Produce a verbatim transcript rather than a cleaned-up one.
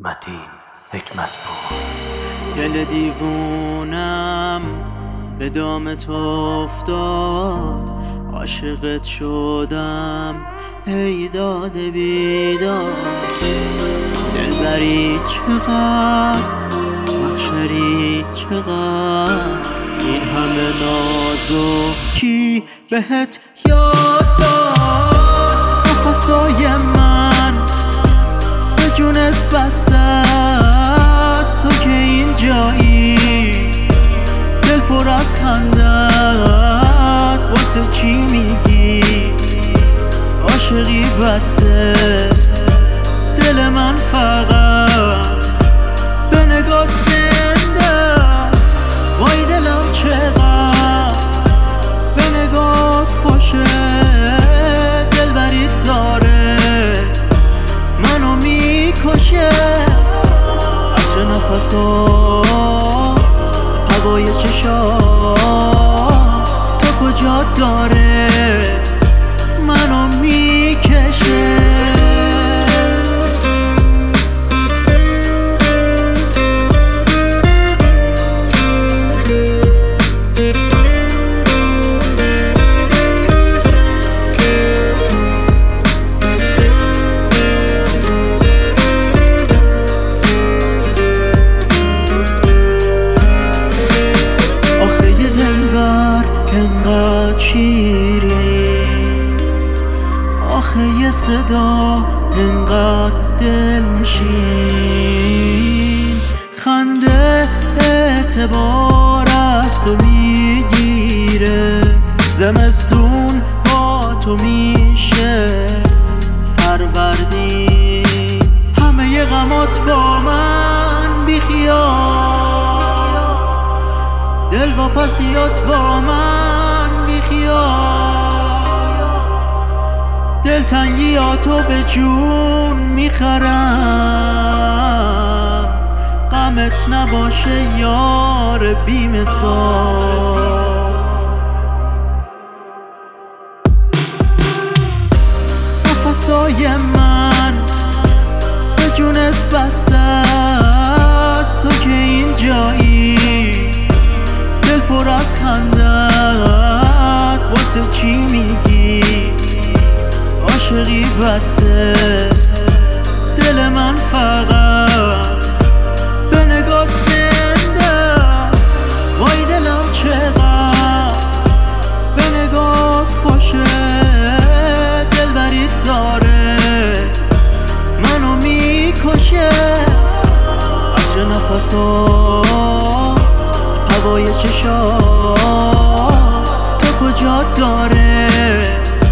متین حکمتپور. دل دیوونم به دام تو افتاد، عاشقت شدم ای داد بیداد. دلبری چقدر، محشری چقدر، این همه نازکی بهت یاد داد. نفسای من به جونت بسته است، تو که این جایی دل پر از خنده است. واسه چی میگی عاشقی بسه؟ دل من فقط به نگات زنده است. وای دلم چقدر به نگات خوشه، دلبری داره منو میکشه. عطر نفسات، هوای چشات، تو کجا داره منو میکشه. انقدر شیری آخه یه صدا انقدر دلنشین، خنده اعتبار از تو میگیره. زمستون با تو میشه فروردین، همه غمات با من بیخیال، دل و پسیات با من بیخیال. دلتنگیاتو به جون میخرم، غمت نباشه یار بی مثال. نفسای من به جونت بسته است، تو که این جایی دل پر از خنده است. واسه چی میگی عاشقی بسه؟ دل من فقط به نگات زنده است. وای دلم چقدر به نگات خوشه، دلبری داره منو میکشه. عطر نفسات، هوای چشات، تو کجا داره